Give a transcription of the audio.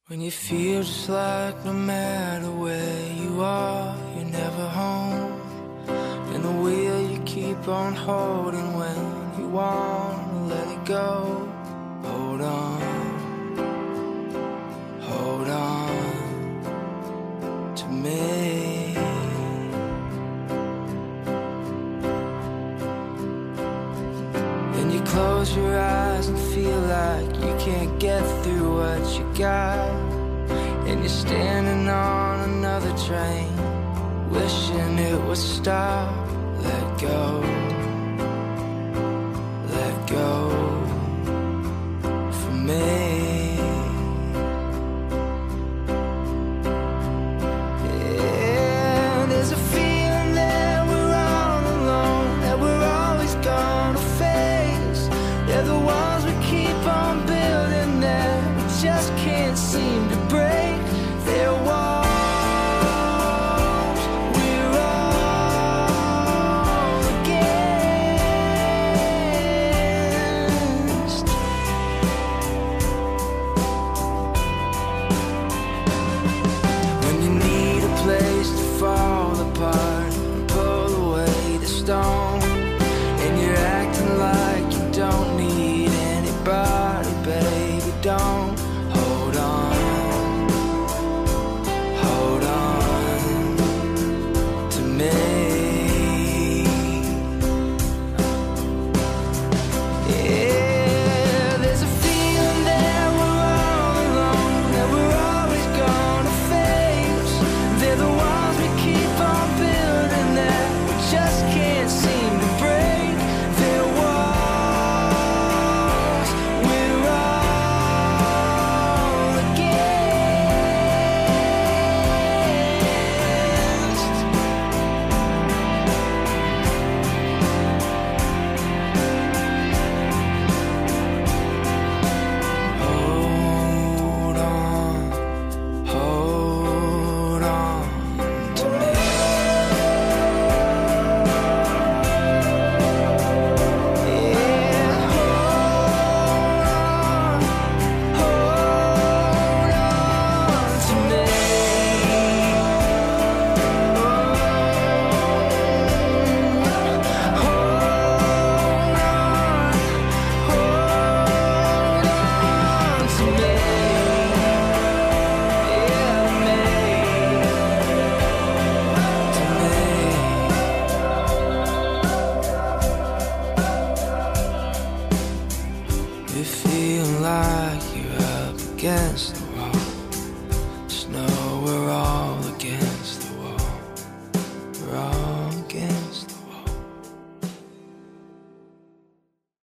When you feel just like no matter where you are, you're never home. And the wheel you keep on holding when you wanna let it go. Hold on to me. And you close your eyes and feel like you can't get through what you got. And you're standing on another train, wishing it would stop. Let go for me. Yeah, there's a feeling that we're all alone, that we're always gonna face. They're the walls we keep on building that we just can't seem to break. They're walls we're all against. When you need a place to fall apart and pull away the stone, and you're acting like you don't need anybody, baby, don't. Hold on to me. Yeah, there's a feeling that we're all alone, that we're always gonna face. They're the walls we keep on building that we just can't seem to break. They're walls we're all against. Hold on to me. Yeah, hold on to me. Hold on to me. You feel like you're up against the wall.